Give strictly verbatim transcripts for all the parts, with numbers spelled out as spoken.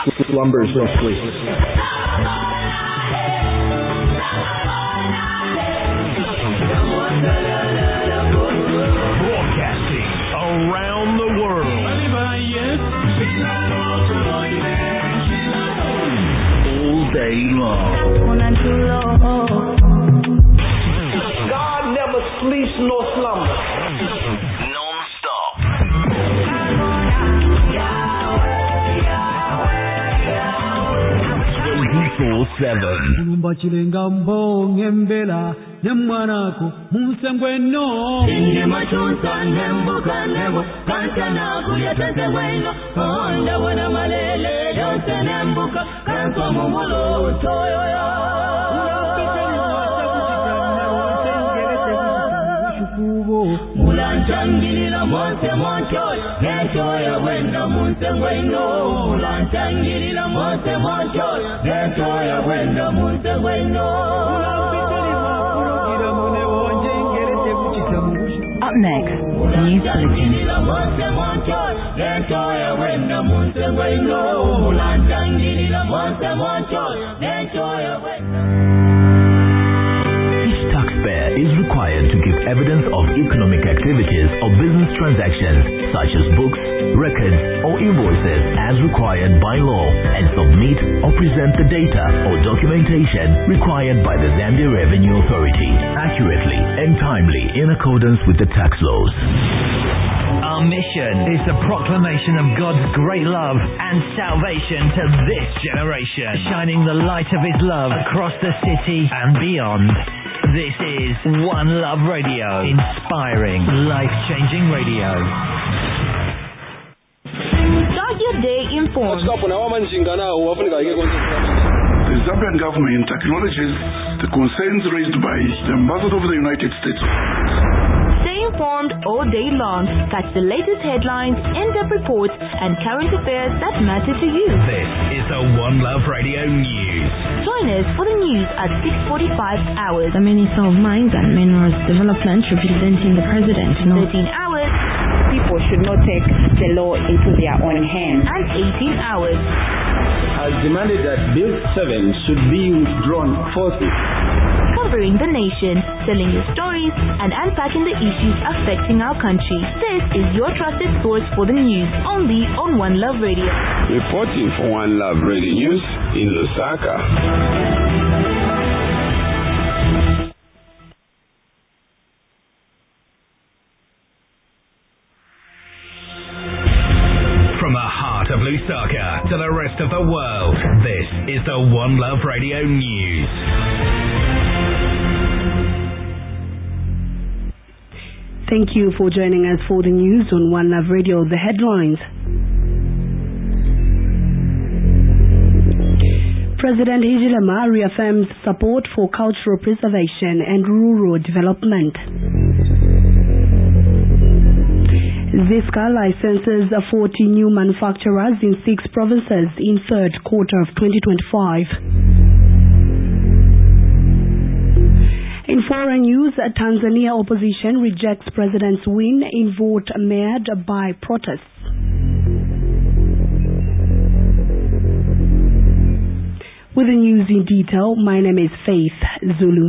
slumbers no sleep. Broadcasting around the world. All day long. God never sleeps nor slumbers. Non-stop. twenty-four seven. Umbachilenga mbonge mbela nyamwanako musengweno Inge machunsa nembuka nebo Kantana kuyatese weno Honda wana malele Yose nembuka Kanswa mumulo utoyo yo Mulanchangilila monse monchoy Genchoya wenda musengweno Mulanchangilila monse monchoy Genchoya wenda musengweno. Up next, News Bulletin. Each taxpayer is required to give evidence of economic activities or business transactions such as books, records, or invoices as required by law and submit or present the data or documentation required by the Zambia Revenue Authority accurately and timely in accordance with the tax laws. Our mission is the proclamation of God's great love and salvation to this generation, shining the light of His love across the city and beyond. This is One Love Radio, inspiring, life-changing radio. Start your day informed. The Zambian government acknowledges the concerns raised by the Ambassador of the United States. Stay informed all day long. Catch the latest headlines, in-depth reports, and current affairs that matter to you. This is the One Love Radio News. Join us for the news at six forty-five hours. The Minister of Mines and Minerals Development representing the President. thirteen hours. People should not take the law into their own hands. And eighteen hours. Has demanded that Bill seven should be withdrawn forthwith. Covering the nation, telling your stories, and unpacking the issues affecting our country. This is your trusted source for the news, only on One Love Radio. Reporting for One Love Radio News in Lusaka. From the heart of Lusaka to the rest of the world, this is the One Love Radio News. Thank you for joining us for the news on One Love Radio. The headlines. President Hichilema reaffirms support for cultural preservation and rural development. ZISCA licenses forty new manufacturers in six provinces in third quarter of twenty twenty-five. In foreign news, Tanzania opposition rejects president's win in vote marred by protests. With the news in detail, my name is Faith Zulu.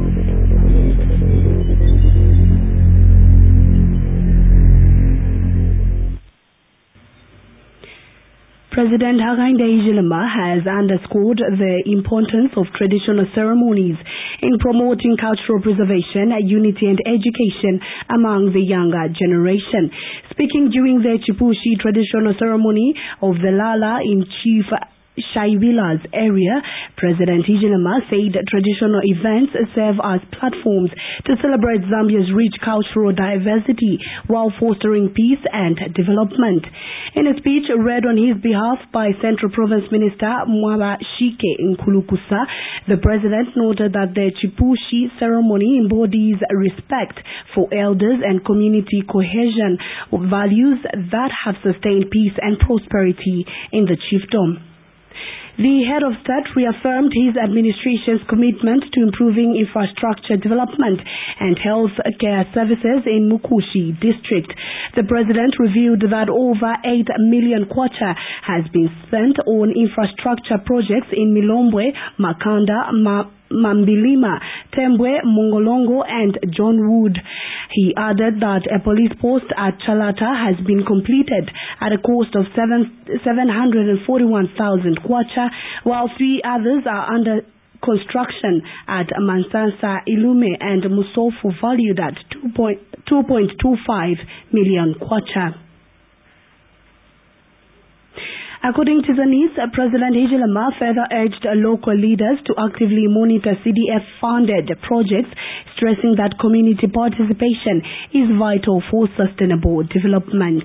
President Hakainde Hichilema has underscored the importance of traditional ceremonies in promoting cultural preservation, unity and education among the younger generation. Speaking during the Chipushi traditional ceremony of the Lala in Chief Shaibila's area, President Hichilema said traditional events serve as platforms to celebrate Zambia's rich cultural diversity while fostering peace and development. In a speech read on his behalf by Central Province Minister Mwaba Shike Nkulukusa, the President noted that the Chipushi ceremony embodies respect for elders and community cohesion, values that have sustained peace and prosperity in the chiefdom. The head of state reaffirmed his administration's commitment to improving infrastructure development and health care services in Mukushi district. The president revealed that over eight million kwacha has been spent on infrastructure projects in Milombwe, Makanda, Ma Mambilima, Tembwe, Mongolongo and John Wood. He added that a police post at Chalata has been completed at a cost of seven hundred forty-one thousand kwacha, while three others are under construction at Mansansa, Ilume and Musofu, valued at two point two five million kwacha. According to the news, President Hichilema further urged local leaders to actively monitor C D F-funded projects, stressing that community participation is vital for sustainable development.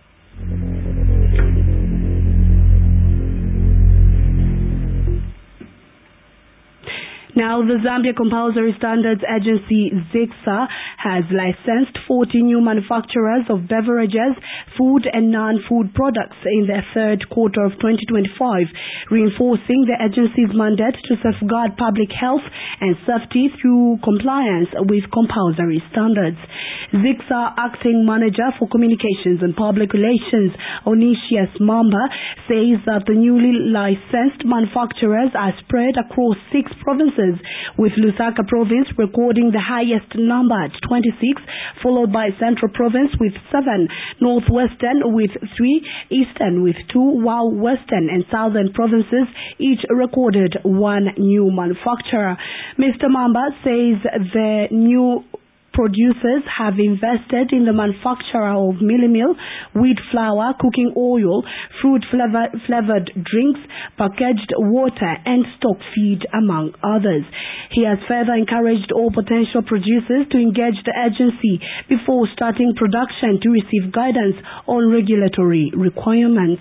Now, the Zambia Compulsory Standards Agency, ZICSA, has licensed forty new manufacturers of beverages, food and non-food products in the third quarter of twenty twenty-five, reinforcing the agency's mandate to safeguard public health and safety through compliance with compulsory standards. ZICSA Acting Manager for Communications and Public Relations, Onisius Mamba, says that the newly licensed manufacturers are spread across six provinces, with Lusaka Province recording the highest number at twenty-six, followed by Central Province with seven, Northwestern with three, Eastern with two, while Western and Southern Provinces each recorded one new manufacturer. Mister Mamba says the new producers have invested in the manufacture of mealie meal, wheat flour, cooking oil, fruit-flavored drinks, packaged water, and stock feed, among others. He has further encouraged all potential producers to engage the agency before starting production to receive guidance on regulatory requirements.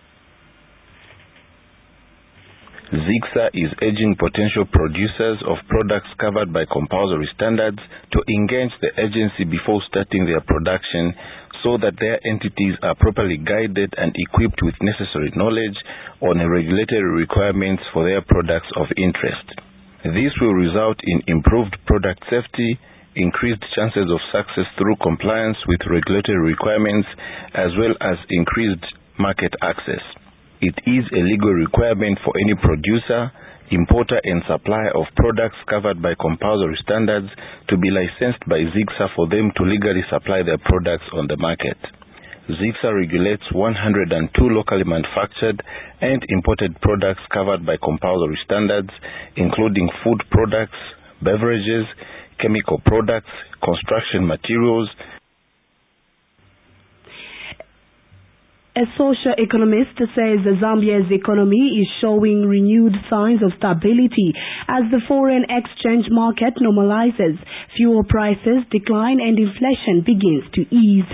ZICSA is urging potential producers of products covered by compulsory standards to engage the agency before starting their production so that their entities are properly guided and equipped with necessary knowledge on regulatory requirements for their products of interest. This will result in improved product safety, increased chances of success through compliance with regulatory requirements, as well as increased market access. It is a legal requirement for any producer, importer and supplier of products covered by compulsory standards to be licensed by ZICSA for them to legally supply their products on the market. ZICSA regulates one hundred two locally manufactured and imported products covered by compulsory standards, including food products, beverages, chemical products, construction materials. A socio-economist says Zambia's economy is showing renewed signs of stability as the foreign exchange market normalizes, fuel prices decline and inflation begins to ease.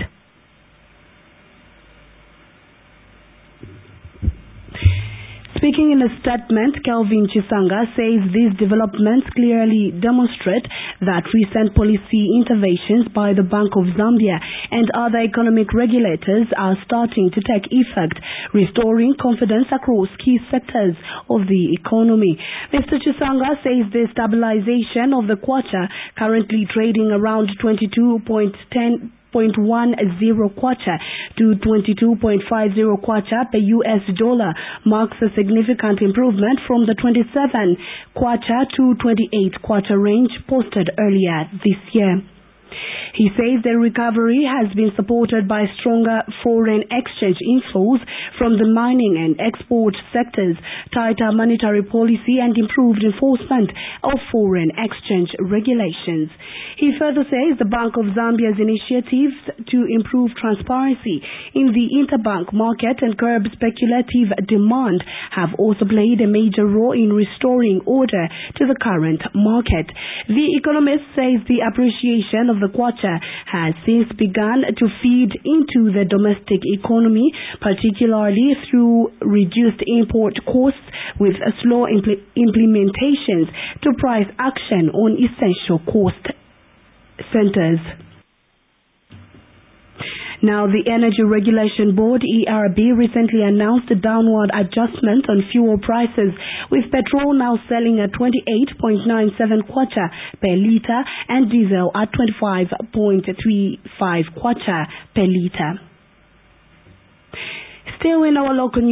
Speaking in a statement, Kelvin Chisanga says these developments clearly demonstrate that recent policy interventions by the Bank of Zambia and other economic regulators are starting to take effect, restoring confidence across key sectors of the economy. Mister Chisanga says the stabilization of the kwacha, currently trading around twenty-two point one zero kwacha to twenty-two point five zero kwacha per U S dollar, marks a significant improvement from the twenty-seven kwacha to twenty-eight kwacha range posted earlier this year. He says the recovery has been supported by stronger foreign exchange inflows from the mining and export sectors, tighter monetary policy and improved enforcement of foreign exchange regulations. He further says the Bank of Zambia's initiatives to improve transparency in the interbank market and curb speculative demand have also played a major role in restoring order to the current market. The economist says the appreciation of the kwacha has since begun to feed into the domestic economy, particularly through reduced import costs with slow impl implementations to price action on essential cost centers. Now, the Energy Regulation Board, E R B, recently announced a downward adjustment on fuel prices, with petrol now selling at twenty-eight point nine seven kwacha per litre and diesel at twenty-five point three five kwacha per litre. Still in our local news.